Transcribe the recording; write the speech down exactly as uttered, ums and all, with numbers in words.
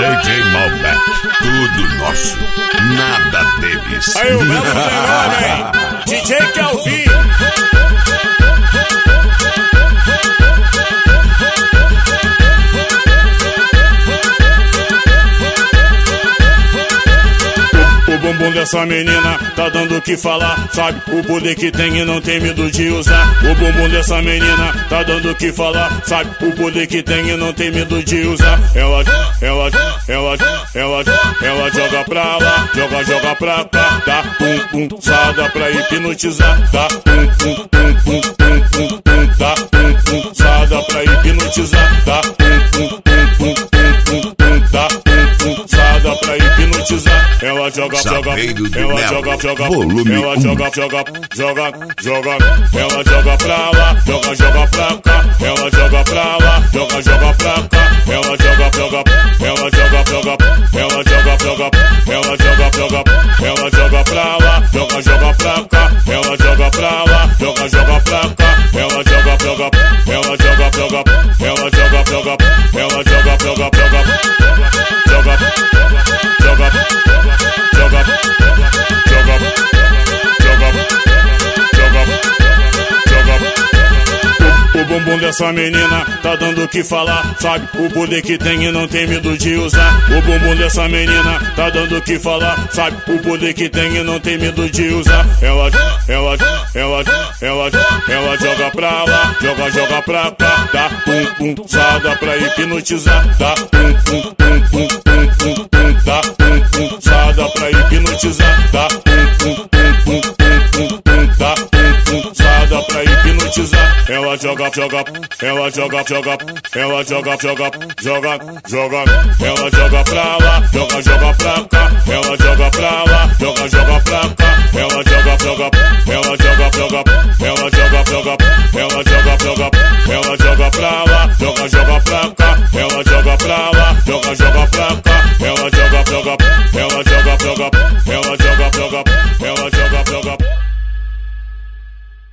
J Malbec, tudo nosso, nada deles. Aí o brabo tem nome, hein? D J Kelvin. O bumbum dessa menina tá dando o que falar, sabe? O poder que tem e não tem medo de usar. O bumbum dessa menina tá dando o que falar, sabe? O poder que tem e não tem medo de usar. Ela, ela, ela, ela, ela joga pra lá, joga, joga pra cá. Dá pum, pum, sada pra hipnotizar. Dá pum, pum, pum, pum, pum, pum, pum. Dá pum, pum, sada pra hipnotizar. Dá pum, pum, pum, pum, pum, pum, pum. Dá pum, pum, sada pra hipnotizar. Ela joga, joga, ela joga, joga, ela joga, joga, joga, joga, ela joga pra lá, joga, joga pra cá, ela joga pra lá, joga, joga pra cá, ela joga, joga, ela joga, joga, ela joga, joga, ela joga, joga, ela joga pra lá, joga, joga pra cá, ela joga pra lá, joga, joga pra cá, ela joga, joga, ela joga, joga, ela joga, joga, ela joga, joga, joga, joga, joga, joga, joga, joga, joga, joga. O bumbum dessa menina tá dando o que falar, sabe? O poder que tem e não tem medo de usar. O bumbum dessa menina tá dando o que falar, sabe? O poder que tem e não tem medo de usar. Ela, ela, ela, ela, ela joga pra lá, joga, joga pra cá. Dá pum, pum, sada pra hipnotizar. Dá pum, pum, pum, pum, pum, pum, pum. Dá pum, pum, sada pra hipnotizar. Dá pum, pum, pum, pum, pum, pum, pum. Dá pum, pum, sada pra hipnotizar. Ela joga, joga, ela joga, joga, ela joga, joga, joga, joga, ela joga pra lá, joga, joga pra cá, ela joga pra lá, joga, joga pra cá, ela joga, joga, ela joga, joga, ela joga, joga, ela joga, joga, ela joga pra lá, joga, joga pra cá, ela joga pra lá, joga, joga pra cá, ela joga, joga, ela joga, joga,